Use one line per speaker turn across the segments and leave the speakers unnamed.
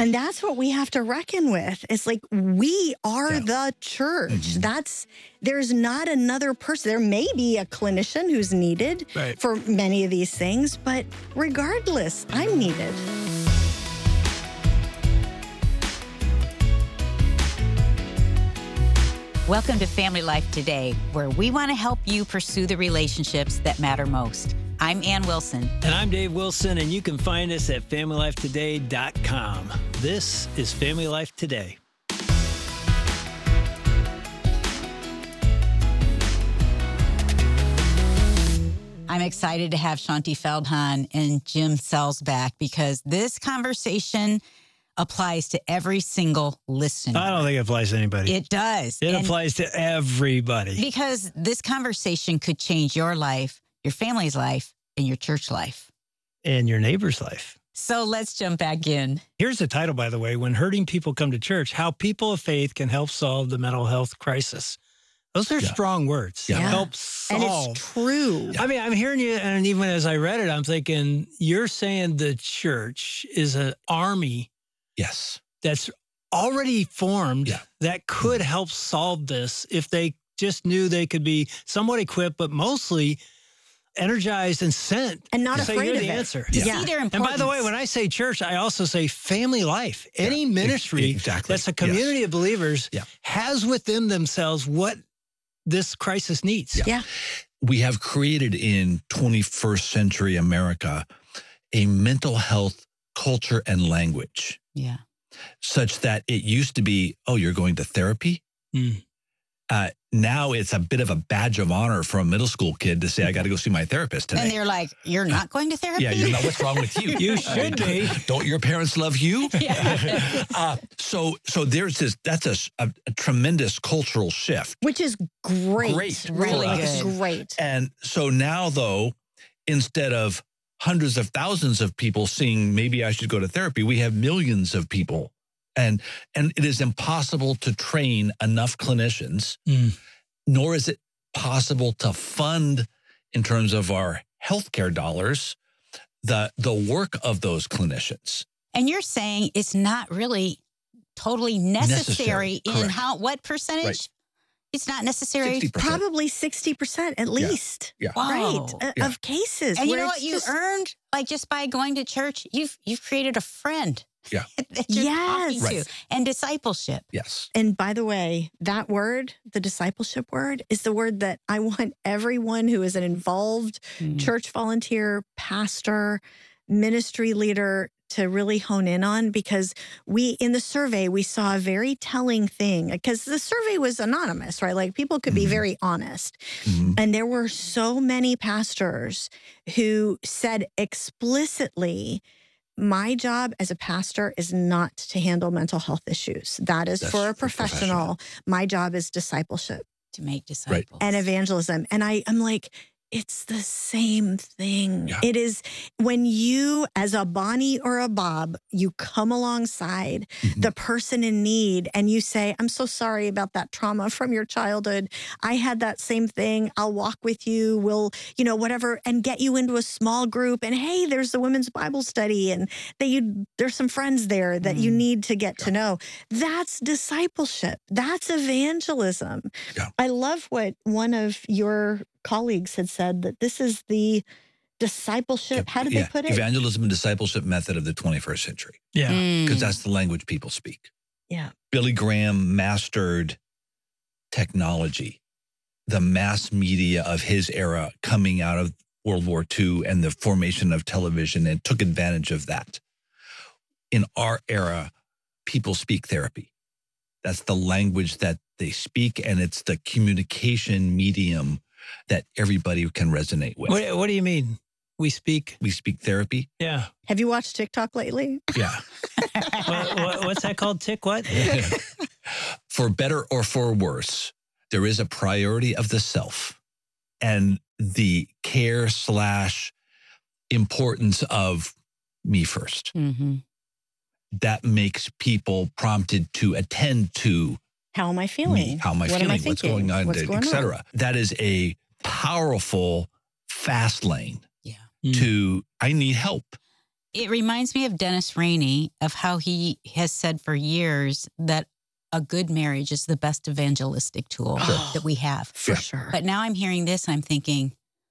And that's what we have to reckon with. It's like, we are the church. There's not another person. There may be a clinician who's needed for many of these things, but regardless, I'm needed.
Welcome to Family Life Today, where we want to help you pursue the relationships that matter most. I'm Ann Wilson.
And I'm Dave Wilson, and you can find us at FamilyLifeToday.com. This is Family Life Today.
I'm excited to have Shaunti Feldhahn and Jim Sells back because this conversation applies to every single listener.
I don't think it applies to anybody.
It does.
It applies to everybody.
Because this conversation could change your life, your family's life, and your church life.
And your neighbor's life.
So let's jump back in.
Here's the title, by the way, When Hurting People Come to Church, How People of Faith Can Help Solve the Mental Health Crisis. Those are strong words. Help solve.
And it's true.
I mean, I'm hearing you, and even as I read it, I'm thinking, you're saying the church is an army that's already formed that could help solve this if they just knew they could be somewhat equipped, but mostly energized and sent.
And not afraid of
the
it.
answer.
See their importance.
And by the way, when I say church, I also say family life. Any ministry that's a community of believers has within themselves what this crisis needs.
We have created in 21st century America a mental health culture and language. Such that it used to be, oh, you're going to therapy? Now it's a bit of a badge of honor for a middle school kid to say, I got to go see my therapist today.
And they're like, you're not going to therapy?
You're not. What's wrong with you?
You should be.
Don't your parents love you? So there's this, that's a tremendous cultural shift.
Which is great.
Really
good. Great.
And so now, though, instead of hundreds of thousands of people saying, maybe I should go to therapy, we have millions of people. And it is impossible to train enough clinicians, nor is it possible to fund, in terms of our healthcare dollars, the work of those clinicians.
And you're saying it's not really totally necessary in what percentage?
Right.
It's not necessary.
60%.
Probably 60% at least.
Wow.
Of cases.
And you know what you earned? Like just by going to church, you've created a friend. That you're talking to. And discipleship.
And by the way, that word, the discipleship word, is the word that I want everyone who is an involved church volunteer, pastor, ministry leader to really hone in on, because in the survey, we saw a very telling thing, because the survey was anonymous, right? Like people could be very honest. And there were so many pastors who said explicitly, my job as a pastor is not to handle mental health issues. That's for a professional. My job is discipleship.
To make disciples.
And evangelism. And I'm like, it's the same thing. It is when you, as a Bonnie or a Bob, you come alongside the person in need and you say, I'm so sorry about that trauma from your childhood. I had that same thing. I'll walk with you. We'll, whatever, and get you into a small group. And hey, there's the women's Bible study and there's some friends there that you need to get to know. That's discipleship. That's evangelism. I love what one of your colleagues had said, that this is the discipleship. How did they put it?
Evangelism and discipleship method of the 21st century. Because that's the language people speak. Billy Graham mastered technology, the mass media of his era coming out of World War II and the formation of television, and took advantage of that. In our era, people speak therapy. That's the language that they speak, and it's the communication medium that everybody can resonate with.
What do you mean? We speak
therapy?
Yeah.
Have you watched TikTok lately?
Yeah.
What's that called? What?
For better or for worse, there is a priority of the self and the care / importance of me first. That makes people prompted to attend to
how am I feeling?
Me. How am I feeling? What's going on? Etc. That is a powerful fast lane to I need help.
It reminds me of Dennis Rainey, of how he has said for years that a good marriage is the best evangelistic tool that we have.
For sure.
But now I'm hearing this, I'm thinking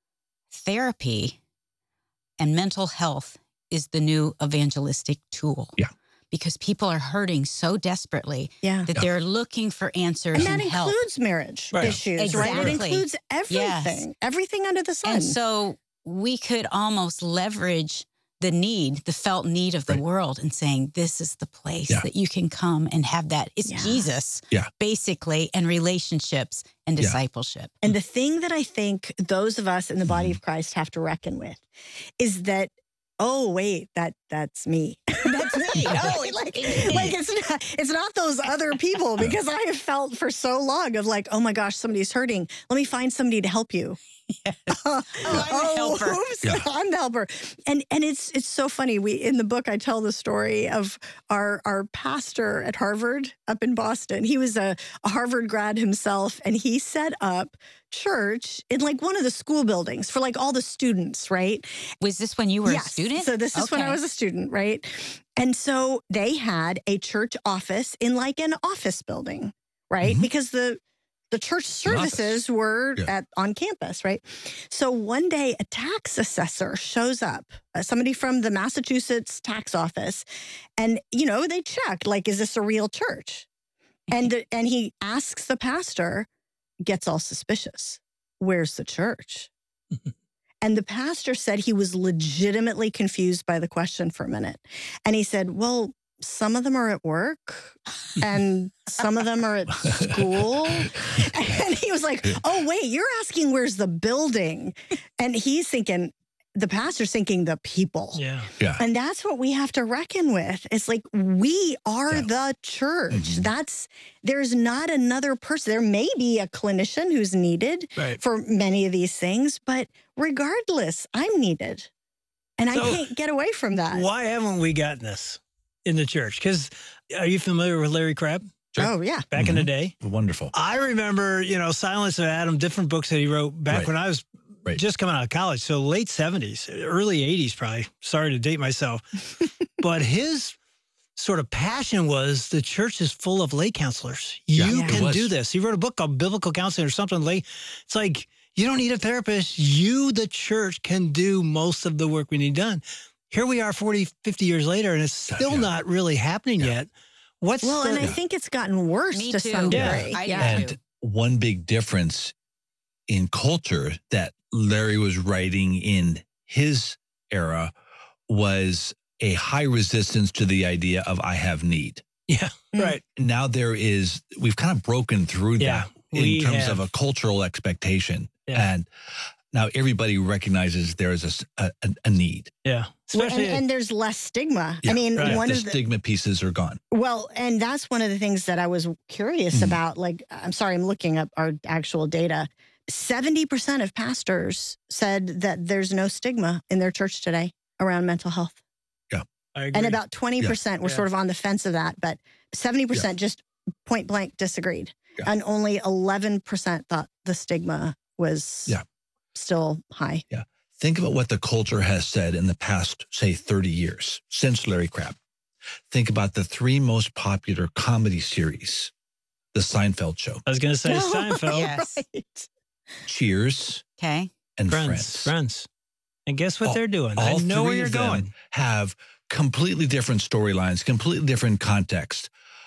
therapy and mental health is the new evangelistic tool.
Yeah.
Because people are hurting so desperately that they're looking for answers and
that includes marriage issues,
exactly.
right? It includes everything, everything under the sun.
And so we could almost leverage the need, the felt need of the world, and saying, this is the place that you can come and have that. It's Jesus, basically, and relationships and discipleship.
And the thing that I think those of us in the body of Christ have to reckon with is that, oh, wait, that's me. That's me. No, like it's not those other people, because I have felt for so long of like, oh my gosh, somebody's hurting. Let me find somebody to help you.
Yes. I'm the helper.
Oops, I'm the helper. And it's so funny. In the book I tell the story of our pastor at Harvard up in Boston. He was a Harvard grad himself, and he set up church in like one of the school buildings for like all the students, right?
Was this when you were a student?
So this is when I was a student, right? And so they had a church office in like an office building, right? Because the church services were on campus, right? So one day a tax assessor shows up, somebody from the Massachusetts tax office, and, you know, they checked, like, is this a real church? And he asks the pastor, gets all suspicious. Where's the church? And the pastor said he was legitimately confused by the question for a minute. And he said, well, some of them are at work and some of them are at school. And he was like, oh, wait, you're asking where's the building? And he's thinking, the pastor's thinking the people.
Yeah.
And that's what we have to reckon with. It's like, we are the church. There's not another person. There may be a clinician who's needed for many of these things, but regardless, I'm needed. And I can't get away from that.
Why haven't we gotten this in the church? Because are you familiar with Larry Crabb?
Sure. Oh, yeah.
Back in the day.
Wonderful.
I remember, Silence of Adam, different books that he wrote back when I was just coming out of college. So late 70s, early 80s probably. Sorry to date myself. But his sort of passion was the church is full of lay counselors. You can do this. He wrote a book called Biblical Counseling or something. It's like, you don't need a therapist. You, the church, can do most of the work we need done. Here we are 40, 50 years later, and it's still not really happening yet.
And I think it's gotten worse to some degree.
And one big difference in culture that Larry was writing in his era was a high resistance to the idea of I have need.
Yeah, right.
Now we've kind of broken through that in terms of a cultural expectation. Yeah. And now everybody recognizes there is a need.
Yeah.
And there's less stigma. I mean,
one of the stigma pieces are gone.
Well, and that's one of the things that I was curious about. Like, I'm sorry, I'm looking up our actual data. 70% of pastors said that there's no stigma in their church today around mental health.
Yeah.
I agree.
And about 20% were sort of on the fence of that, but 70% just point blank disagreed. Yeah. And only 11% thought the stigma was still high.
Yeah. Think about what the culture has said in the past, say, 30 years since Larry Crabb. Think about the 3 most popular comedy series. The Seinfeld Show.
I was going to say Seinfeld.
Yes.
Right.
Cheers.
Okay.
And Friends.
And guess what they're doing? I know where you're going.
Have completely different storylines, completely different context.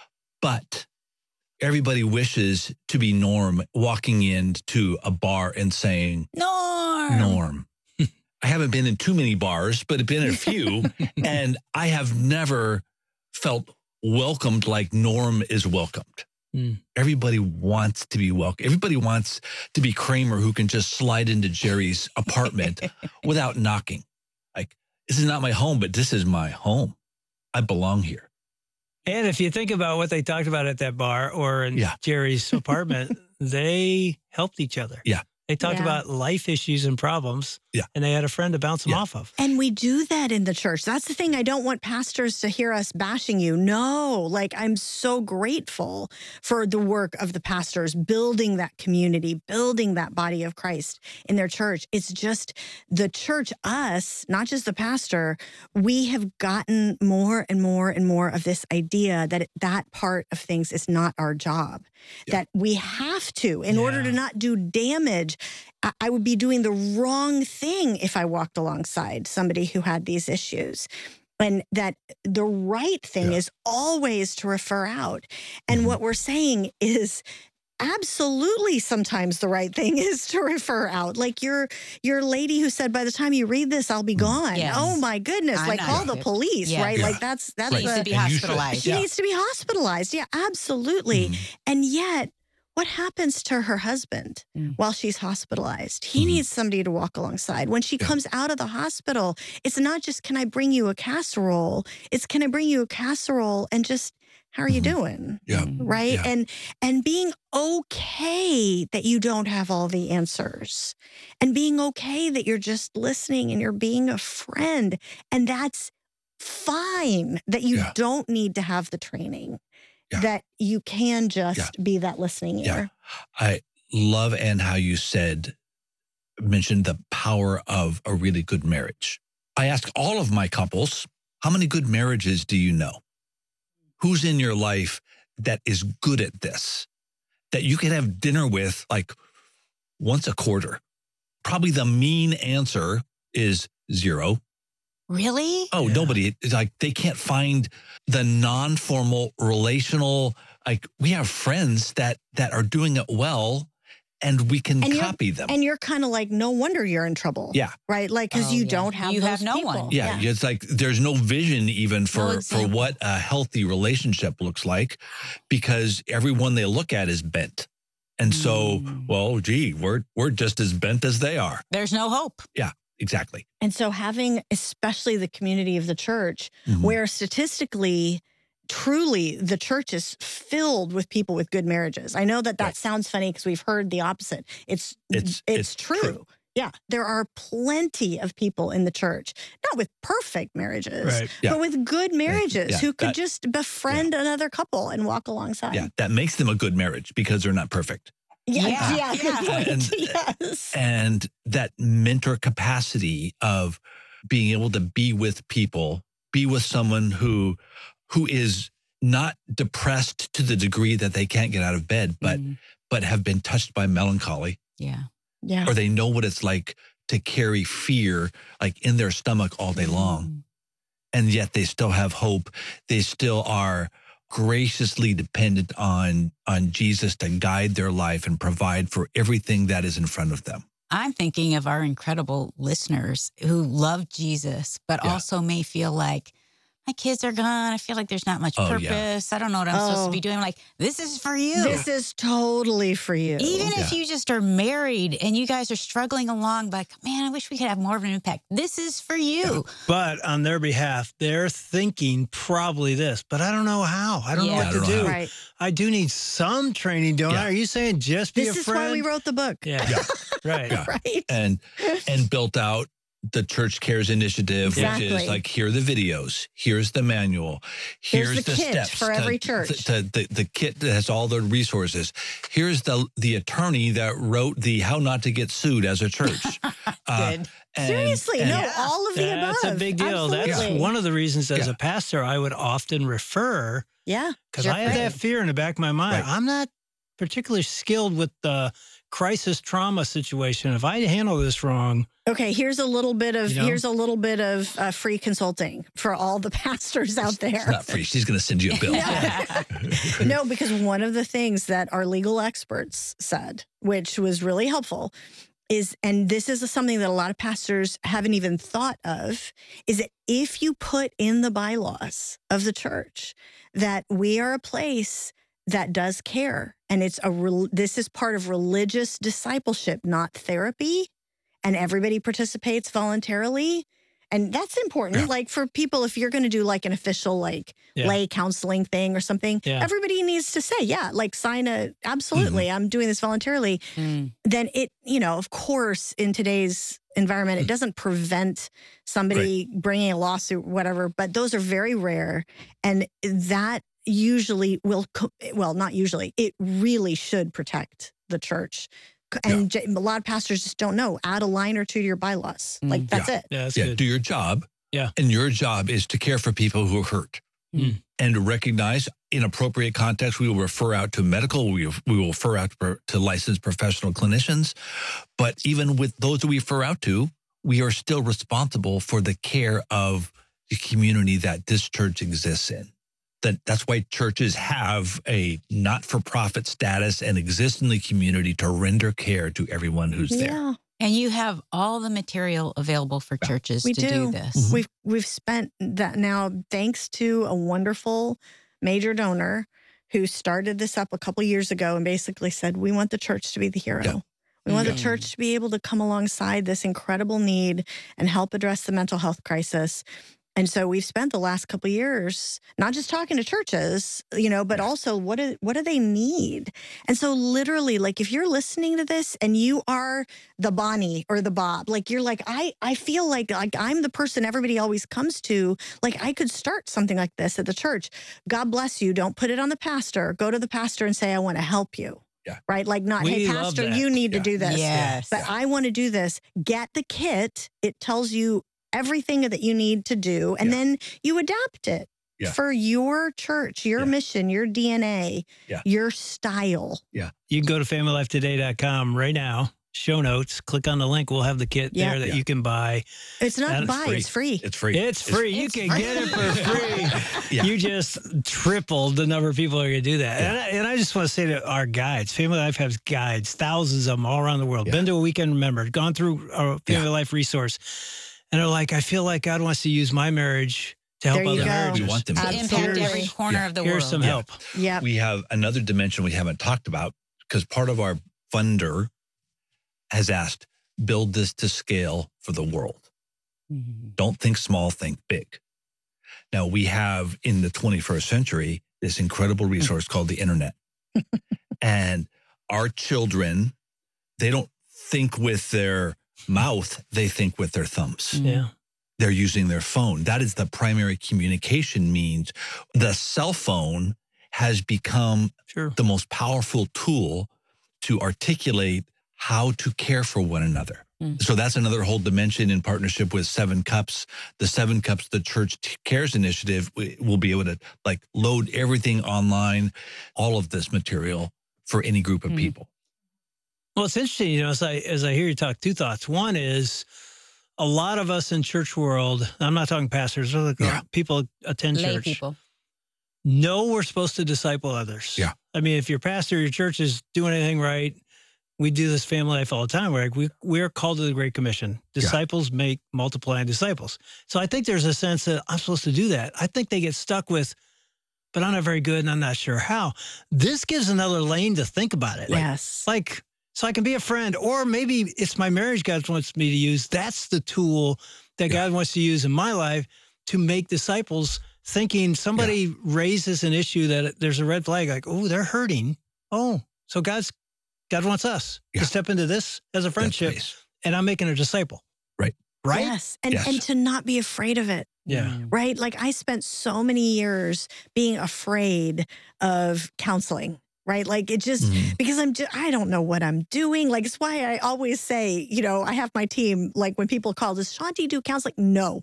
But everybody wishes to be Norm walking into a bar and saying, Norm. I haven't been in too many bars, but I've been in a few. And I have never felt welcomed like Norm is welcomed. Everybody wants to be welcome. Everybody wants to be Kramer, who can just slide into Jerry's apartment without knocking. Like, this is not my home, but this is my home. I belong here.
And if you think about what they talked about at that bar or in Jerry's apartment, they helped each other.
Yeah.
They talked about life issues and problems, and they had a friend to bounce them off of.
And we do that in the church. That's the thing. I don't want pastors to hear us bashing you. No, like I'm so grateful for the work of the pastors, building that community, building that body of Christ in their church. It's just the church, us, not just the pastor, we have gotten more and more and more of this idea that that part of things is not our job, that we have to, in order to not do damage. I would be doing the wrong thing if I walked alongside somebody who had these issues. And that the right thing is always to refer out. And what we're saying is absolutely sometimes the right thing is to refer out. Like your lady who said, by the time you read this, I'll be gone. Yes. Oh my goodness. Like call the police, right? Like that's
she needs to be hospitalized.
She needs to be hospitalized. Yeah, absolutely. And yet, what happens to her husband while she's hospitalized? He needs somebody to walk alongside. When she comes out of the hospital, it's not just, can I bring you a casserole? It's, can I bring you a casserole and just, how are you doing? Right?
Yeah.
And being okay that you don't have all the answers. And being okay that you're just listening and you're being a friend. And that's fine, that you don't need to have the training. That you can just be that listening ear.
I love, Anne, how you mentioned the power of a really good marriage. I ask all of my couples, how many good marriages do you know? Who's in your life that is good at this? That you can have dinner with like once a quarter? Probably the mean answer is 0.
Really?
Oh, nobody. It's like they can't find the non-formal relational. Like we have friends that are doing it well, and we can copy them.
And you're kind of like, no wonder you're in trouble.
Yeah.
Right? Like, because you don't have
you
those
have no
people.
one.
Yeah. It's like there's no vision even for what a healthy relationship looks like, because everyone they look at is bent. And so, well, gee, we're just as bent as they are.
There's no hope.
Yeah. Exactly.
And so having especially the community of the church, where statistically, truly, the church is filled with people with good marriages. I know that sounds funny because we've heard the opposite. It's true. Yeah, there are plenty of people in the church, not with perfect marriages, but with good marriages who could just befriend another couple and walk alongside.
Yeah, that makes them a good marriage because they're not perfect. And that mentor capacity of being able to be with people, be with someone who is not depressed to the degree that they can't get out of bed, but have been touched by melancholy. Or they know what it's like to carry fear like in their stomach all day long. And yet they still have hope. They still are graciously dependent on Jesus to guide their life and provide for everything that is in front of them.
I'm thinking of our incredible listeners who love Jesus, but also may feel like, my kids are gone. I feel like there's not much purpose. I don't know what I'm supposed to be doing. Like, this is for you.
This is totally for you.
Even if you just are married and you guys are struggling along, like, man, I wish we could have more of an impact. This is for you.
But on their behalf, they're thinking probably this, but I don't know how. I don't know what to do.
Right.
I do need some training, don't I? Are you saying just be a friend?
This is why we wrote the book.
Right.
Right.
And built out the Church Cares Initiative, which is like, here are the videos, here's the manual, here's the
kit
steps
for every church.
The kit that has all the resources. Here's the attorney that wrote the How Not to Get Sued as a Church.
Good.
Seriously, all of the above.
That's a big deal.
Absolutely.
That's one of the reasons as a pastor I would often refer. Because I have that fear in the back of my mind. I'm not particularly skilled with the crisis trauma situation. If I handle this wrong.
Okay, here's a little bit of free consulting for all the pastors out there.
It's not free. She's going to send you a bill.
No, because one of the things that our legal experts said, which was really helpful, is, and this is something that a lot of pastors haven't even thought of, is that if you put in the bylaws of the church that we are a place that does care, and this is part of religious discipleship, not therapy, and everybody participates voluntarily, And that's important. Like for people, if you're going to do like an official like lay counseling thing or something, everybody needs to say, like sign absolutely, I'm doing this voluntarily. Then it, of course, in today's environment, it doesn't prevent somebody bringing a lawsuit or whatever, but those are very rare. And that usually not usually, it really should protect the church. And a lot of pastors just don't know. Add a line or two to your bylaws. Like, that's it.
Yeah, that's good.
Do your job.
Yeah.
And your job is to care for people who are hurt. And to recognize in appropriate context, we will refer out to medical, we will refer out to licensed professional clinicians. But even with those that we refer out to, we are still responsible for the care of the community that this church exists in. That's why churches have a not-for-profit status and exist in the community to render care to everyone who's there.
And you have all the material available for churches to do this.
We've spent that now thanks to a wonderful major donor who started this up a couple years ago and basically said, we want the church to be the hero. Yeah. We want the church to be able to come alongside this incredible need and help address the mental health crisis. And so we've spent the last couple of years not just talking to churches, but also what do they need? And so literally, like if you're listening to this and you are the Bonnie or the Bob, like you're like, I feel like I'm the person everybody always comes to. Like I could start something like this at the church. God bless you. Don't put it on the pastor. Go to the pastor and say, I want to help you.
Yeah.
Right? Like hey, pastor, you need to do this.
Yes.
But I want to do this. Get the kit. It tells you everything that you need to do, and then you adapt it for your church, your mission, your DNA, your style.
Yeah. You can go to familylifetoday.com right now, show notes, click on the link. We'll have the kit there that you can buy.
It's not buy, it's free.
It's free.
It's free. You can get it for free. You just tripled the number of people who are going to do that. And I just want to say to our guides, Family Life has guides, thousands of them all around the world. Been to a Weekend Remembered, gone through a Family Life resource. And they're like, I feel like God wants to use my marriage to help other marriages.
We want them
to impact every corner of the world.
Here's some help.
Yeah.
We have another dimension we haven't talked about because part of our funder has asked, build this to scale for the world. Don't think small, think big. Now, we have in the 21st century this incredible resource called the internet. And our children, they don't think with their mouth, they think with their thumbs.
Yeah.
They're using their phone. That is the primary communication means. The cell phone has become the most powerful tool to articulate how to care for one another. So that's another whole dimension in partnership with Seven Cups. The Seven Cups, the Church Cares Initiative, will be able to load everything online, all of this material for any group of people.
Well, it's interesting, as I hear you talk, two thoughts. One is a lot of us in church world, I'm not talking pastors, people attend church.
People.
Know we're supposed to disciple others.
Yeah.
I mean, if your pastor, your church is doing anything right, we do this family life all the time. We're called to the Great Commission. Disciples make multiplying disciples. So I think there's a sense that I'm supposed to do that. I think they get stuck with, but I'm not very good and I'm not sure how. This gives another lane to think about it.
Yes.
So I can be a friend, or maybe it's my marriage God wants me to use. That's the tool that God wants to use in my life to make disciples, thinking somebody raises an issue that there's a red flag, like, oh, they're hurting. Oh, so God wants us to step into this as a friendship, and I'm making a disciple.
Right?
Yes. And to not be afraid of it.
Yeah.
Right? Like I spent so many years being afraid of counseling. Right. Like it just because I don't know what I'm doing. Like, it's why I always say, I have my team, like when people call, does Shaunti do counseling? No.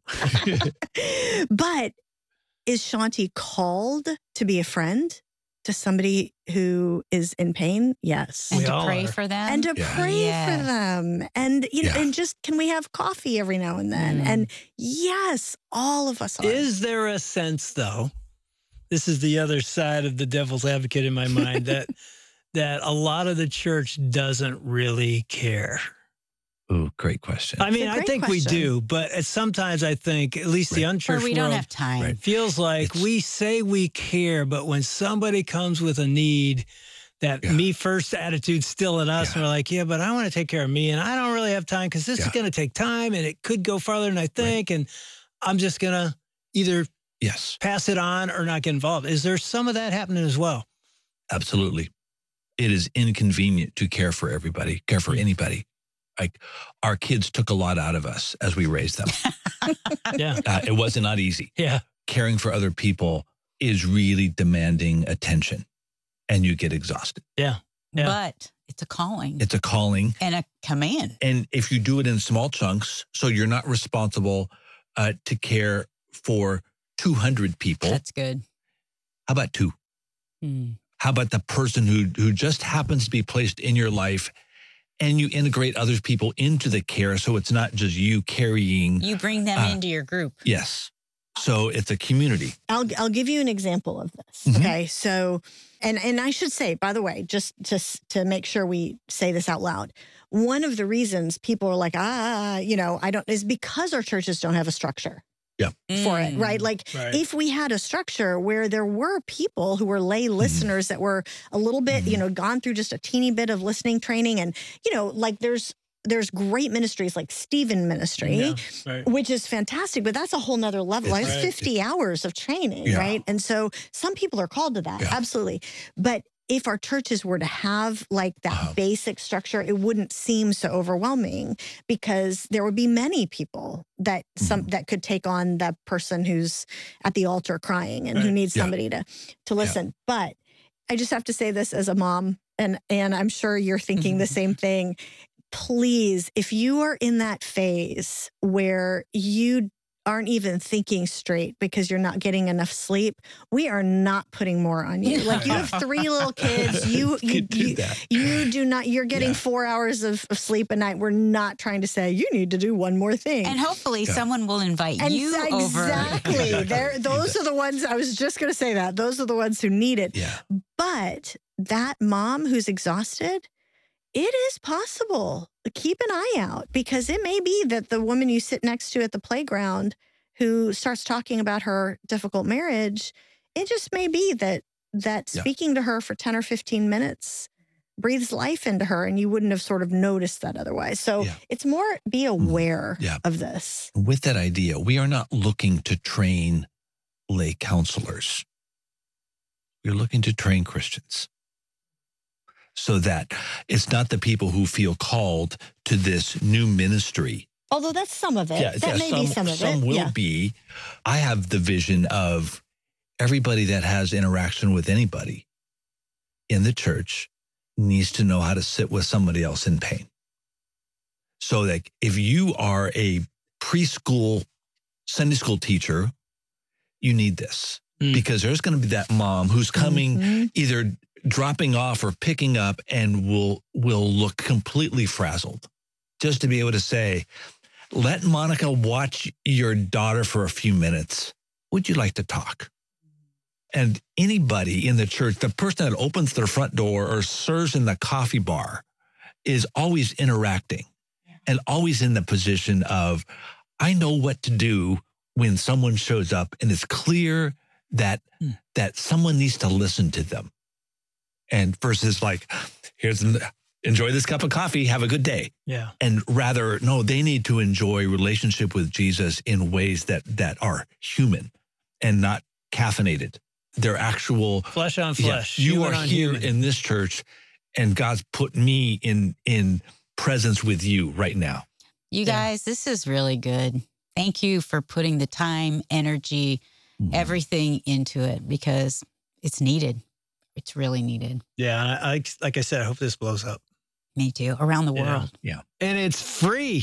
But is Shaunti called to be a friend to somebody who is in pain? Yes.
And to pray for them.
And to pray for them. And, and just, can we have coffee every now and then? And yes, all of us are.
Is there a sense, though, this is the other side of the devil's advocate in my mind, that a lot of the church doesn't really care?
Ooh, great question.
I mean, I think we do, but sometimes I think, at least the unchurched
we don't
world
have time.
Feels like we say we care, but when somebody comes with a need, that me first attitude still in us. And we're like, but I want to take care of me and I don't really have time because this is going to take time and it could go farther than I think. And I'm just going to either pass it on or not get involved. Is there some of that happening as well?
Absolutely. It is inconvenient to care for everybody, care for anybody. Like our kids took a lot out of us as we raised them. It was not easy. Caring for other people is really demanding attention and you get exhausted.
But it's a calling.
It's a calling.
And a command.
And if you do it in small chunks, so you're not responsible to care for 200 people.
That's good.
How about 2? How about the person who just happens to be placed in your life and you integrate other people into the care so it's not just you carrying.
You bring them into your group.
Yes. So it's a community.
I'll give you an example of this. Okay. So, and I should say, by the way, just to make sure we say this out loud, one of the reasons people are like, is because our churches don't have a structure. For it, right? Like if we had a structure where there were people who were lay listeners that were a little bit, gone through just a teeny bit of listening training and, like there's great ministries like Stephen Ministry, which is fantastic, but that's a whole nother level. That's 50 hours of training, right? And so some people are called to that, absolutely. But if our churches were to have like that basic structure, it wouldn't seem so overwhelming because there would be many people that that could take on that person who's at the altar crying and who needs somebody to listen. But I just have to say this as a mom, and I'm sure you're thinking the same thing. Please, if you are in that phase where you aren't even thinking straight because you're not getting enough sleep, we are not putting more on you. Like you have 3 little kids, you do not, you're getting 4 hours of sleep a night. We're not trying to say you need to do one more thing.
And hopefully someone will invite you over.
Exactly. Those are the ones, I was just going to say that. Those are the ones who need it. But that mom who's exhausted, it is possible. Keep an eye out because it may be that the woman you sit next to at the playground who starts talking about her difficult marriage, it just may be that speaking to her for 10 or 15 minutes breathes life into her and you wouldn't have sort of noticed that otherwise. So it's more be aware of this.
With that idea, we are not looking to train lay counselors. We're looking to train Christians. So that it's not the people who feel called to this new ministry.
Although that's some of it. That may be some of it.
Some will be. I have the vision of everybody that has interaction with anybody in the church needs to know how to sit with somebody else in pain. So that if you are a preschool Sunday school teacher, you need this. Because there's going to be that mom who's coming either dropping off or picking up and will look completely frazzled. Just to be able to say, let Monica watch your daughter for a few minutes. Would you like to talk? And anybody in the church, the person that opens their front door or serves in the coffee bar is always interacting and always in the position of, I know what to do when someone shows up and it's clear that someone needs to listen to them. And versus like, enjoy this cup of coffee, have a good day. And rather, no, they need to enjoy relationship with Jesus in ways that are human and not caffeinated. They're actual
flesh on flesh.
You are here in this church and God's put me in presence with you right now.
You guys, this is really good. Thank you for putting the time, energy, everything into it because it's needed. It's really needed.
Yeah. Like I said, I hope this blows up.
Me too. Around the world.
Yeah.
And it's free.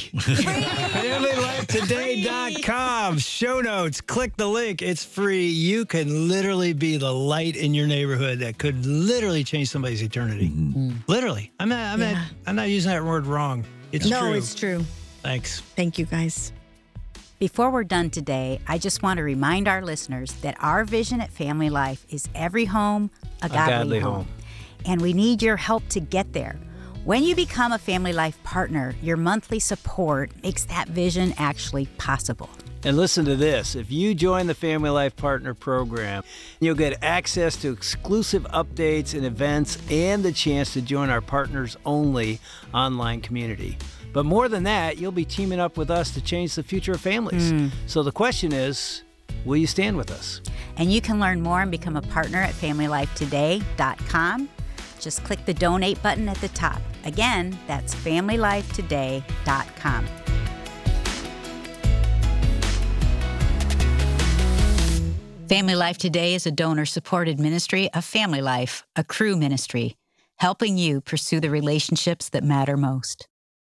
FamilyLifeToday.com. Show notes. Click the link. It's free. You can literally be the light in your neighborhood that could literally change somebody's eternity. Literally. I'm not using that word wrong. It's true.
No, it's true.
Thanks.
Thank you, guys.
Before we're done today, I just want to remind our listeners that our vision at Family Life is every home, a godly home. And we need your help to get there. When you become a Family Life partner, your monthly support makes that vision actually possible.
And listen to this. If you join the Family Life Partner Program, you'll get access to exclusive updates and events and the chance to join our partners-only online community. But more than that, you'll be teaming up with us to change the future of families. So the question is, will you stand with us?
And you can learn more and become a partner at FamilyLifeToday.com. Just click the donate button at the top. Again, that's FamilyLifeToday.com. Family Life Today is a donor-supported ministry of Family Life, a Cru ministry, helping you pursue the relationships that matter most.